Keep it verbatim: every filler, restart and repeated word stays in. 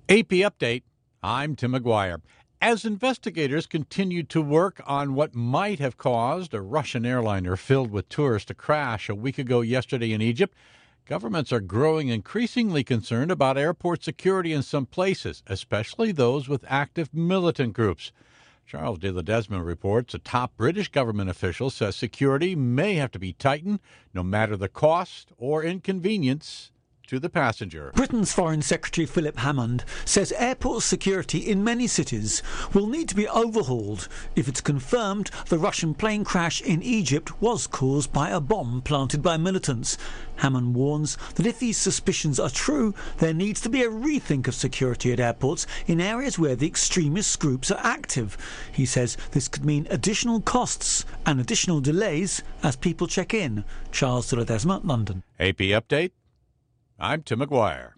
A P Update, I'm Tim McGuire. As investigators continue to work on what might have caused a Russian airliner filled with tourists to crash a week ago yesterday in Egypt, governments are growing increasingly concerned about airport security in some places, especially those with active militant groups. Charles de Ledesma reports a top British government official says security may have to be tightened, no matter the cost or inconvenience to the passenger. Britain's Foreign Secretary Philip Hammond says airport security in many cities will need to be overhauled if it's confirmed the Russian plane crash in Egypt was caused by a bomb planted by militants. Hammond warns that if these suspicions are true, there needs to be a rethink of security at airports in areas where the extremist groups are active. He says this could mean additional costs and additional delays as people check in. Charles de Ledesma, London. A P Update, I'm Tim McGuire.